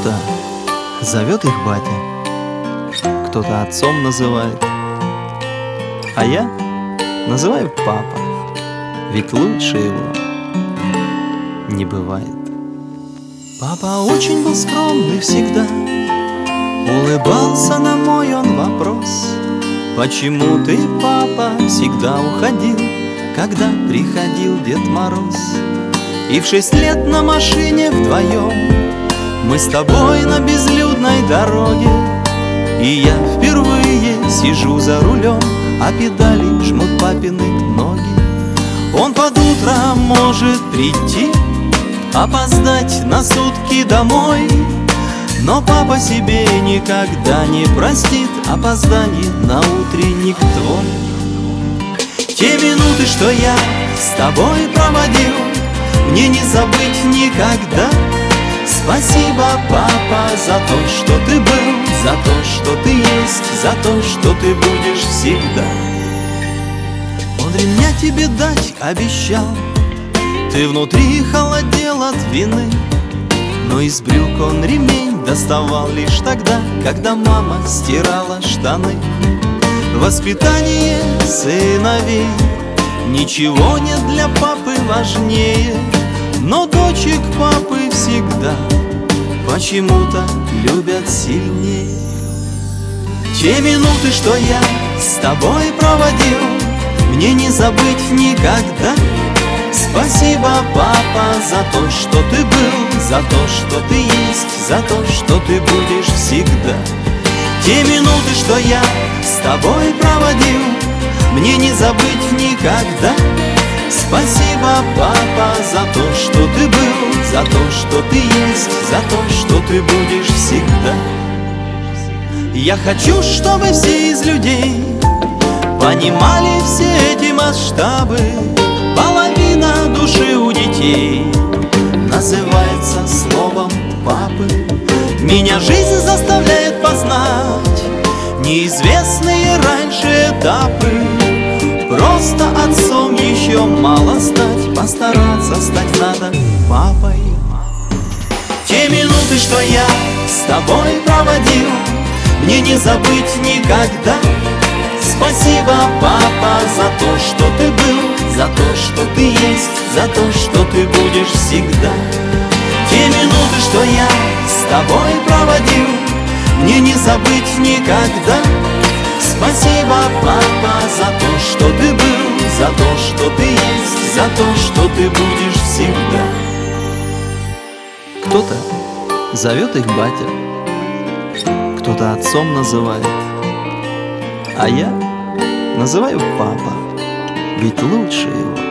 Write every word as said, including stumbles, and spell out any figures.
Кто-то зовет их батя, кто-то отцом называет, а я называю папа, ведь лучше его не бывает. Папа очень был скромный всегда, улыбался на мой он вопрос: почему ты, папа, всегда уходил, когда приходил Дед Мороз? И в шесть лет на машине вдвоем мы с тобой на безлюдной дороге, и я впервые сижу за рулем, а педали жмут папины ноги. Он под утро может прийти, опоздать на сутки домой, но папа себе никогда не простит опоздание на утренник твой. Те минуты, что я с тобой проводил, мне не забыть никогда. Спасибо, папа, за то, что ты был, за то, что ты есть, за то, что ты будешь всегда. Он ремня тебе дать обещал, ты внутри холодел от вины, но из брюк он ремень доставал лишь тогда, когда мама стирала штаны. Воспитание сыновей ничего нет для папы важнее, но дочек папы всегда почему-то любят сильнее. Те минуты, что я с тобой проводил, мне не забыть никогда. Спасибо, папа, за то, что ты был, за то, что ты есть, за то, что ты будешь всегда. Те минуты, что я с тобой проводил, мне не забыть никогда. Спасибо, папа, за то, что ты был, за то, что ты есть, за то, что ты будешь всегда. Я хочу, чтобы все из людей понимали все эти масштабы. Половина души у детей называется словом папы. Меня жизнь заставляет познать неизвестные раньше этапы. Просто отцом еще мало стать, постараться стать надо папой. Те минуты, что я с тобой проводил, мне не забыть никогда. Спасибо, папа, за то, что ты был, за то, что ты есть, за то, что ты будешь всегда. Те минуты, что я с тобой проводил, мне не забыть никогда. Спасибо, папа, за то, что ты был, за то, что ты есть, за то, что ты будешь всегда. Кто-то зовет их батя, кто-то отцом называет, а я называю папа, ведь лучше его